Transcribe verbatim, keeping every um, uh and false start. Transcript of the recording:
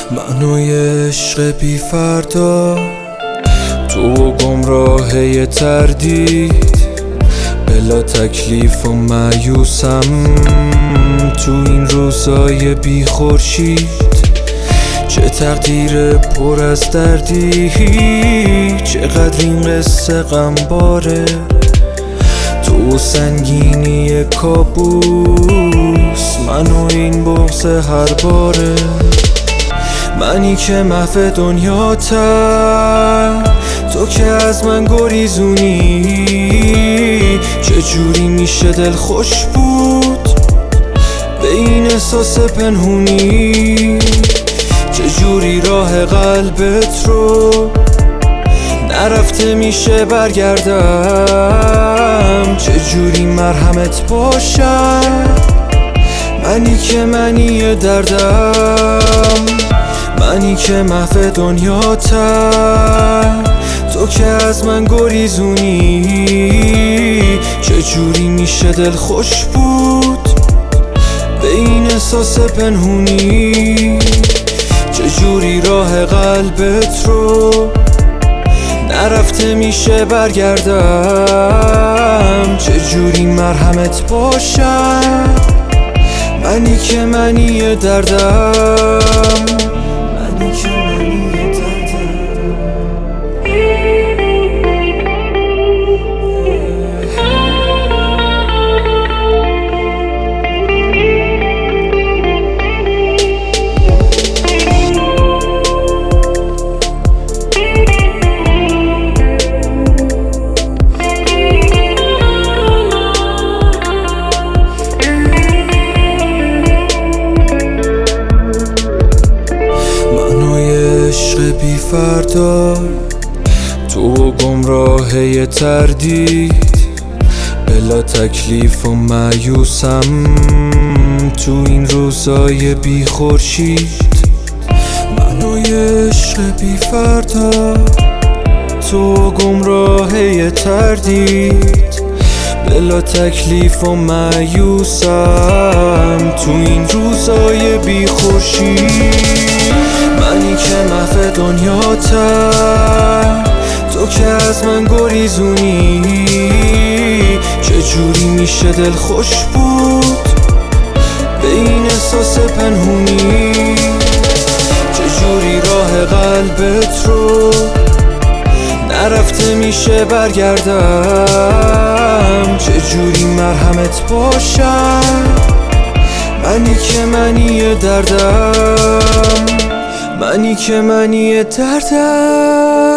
منو یه عشق بی فردا، تو و گمراهه تردید، بلا تکلیف و مایوسم تو این روزای بی خورشید. چه تقدیر پر از دردی، چقدر این قصه غم باره، تو سنگینی کابوس، منو این بغض هر باره. منی که محو دنیاتم، تو که از من گریزونی. چجوری میشه دل خوش بود به این احساس پنهونی؟ چجوری راه قلبت رو نرفته میشه برگردم؟ چجوری مرهمت باشم منی که منی دردم؟ منی که محو دنیاتم، تو که از من گریزونی. چجوری میشه دل خوش بود به این احساس پنهونی؟ چجوری راه قلبت رو نرفته میشه برگردم؟ چجوری مرهمت باشم منی که منی دردم؟ منی که منی دردم. بی فردا، تو و گمراهه تردید، بلا تکلیف و مایوسم تو این روزای بی خورشید. منو یه عشق بی فردا، تو و گمراهه تردید، بلا تکلیف و مایوسم تو این روزای بی خورشید. منی که محو دنیاتم، تو که از من گریزونی. چجوری میشه دل خوش بود به این احساس پنهونی؟ چجوری راه قلبت رو نرفته میشه برگردم؟ چجوری مرهمت باشم منی که منی دردم؟ منی که منی دردم.